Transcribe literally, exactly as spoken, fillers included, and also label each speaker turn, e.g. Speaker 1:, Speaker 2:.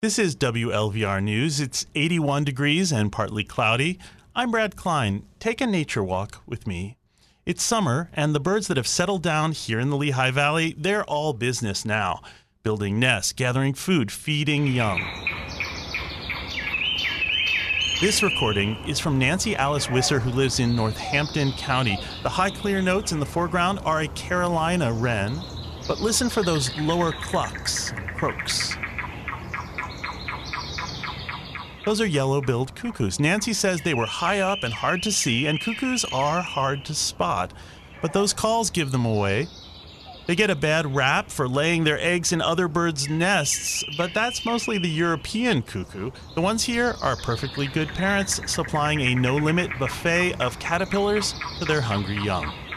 Speaker 1: This is W L V R News. It's eighty-one degrees and partly cloudy. I'm Brad Klein. Take a nature walk with me. It's summer, and the birds that have settled down here in the Lehigh Valley, they're all business now. Building nests, gathering food, feeding young. This recording is from Nancy Alice Wisser, who lives in Northampton County. The high clear notes in the foreground are a Carolina wren, but listen for those lower clucks and croaks. Those are yellow-billed cuckoos. Nancy says they were high up and hard to see, and cuckoos are hard to spot. But those calls give them away. They get a bad rap for laying their eggs in other birds' nests, but that's mostly the European cuckoo. The ones here are perfectly good parents, supplying a no-limit buffet of caterpillars to their hungry young.